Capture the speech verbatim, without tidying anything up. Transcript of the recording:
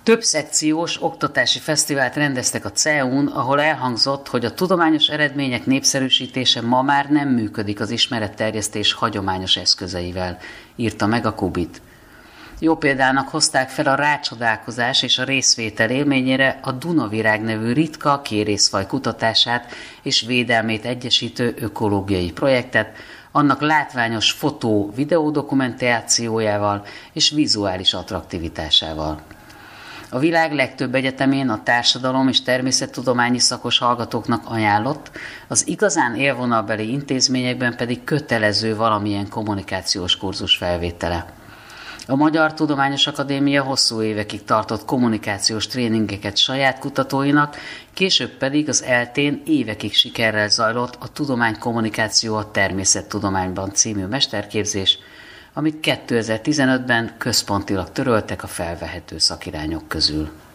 Több szekciós oktatási fesztivált rendeztek a cé e u-n, ahol elhangzott, hogy a tudományos eredmények népszerűsítése ma már nem működik az ismeretterjesztés hagyományos eszközeivel, írta meg a Kubit. Jó példának hozták fel a rácsodálkozás és a részvétel élményére a Dunavirág nevű ritka kérészfaj kutatását és védelmét egyesítő ökológiai projektet, annak látványos fotó-videó dokumentációjával és vizuális attraktivitásával. A világ legtöbb egyetemén a társadalom és természettudományi szakos hallgatóknak ajánlott, az igazán élvonalbeli intézményekben pedig kötelező valamilyen kommunikációs kurzus felvétele. A Magyar Tudományos Akadémia hosszú évekig tartott kommunikációs tréningeket saját kutatóinak, később pedig az eltén évekig sikerrel zajlott a Tudománykommunikáció a természettudományban című mesterképzés, amit kétezer-tizenötben központilag töröltek a felvehető szakirányok közül.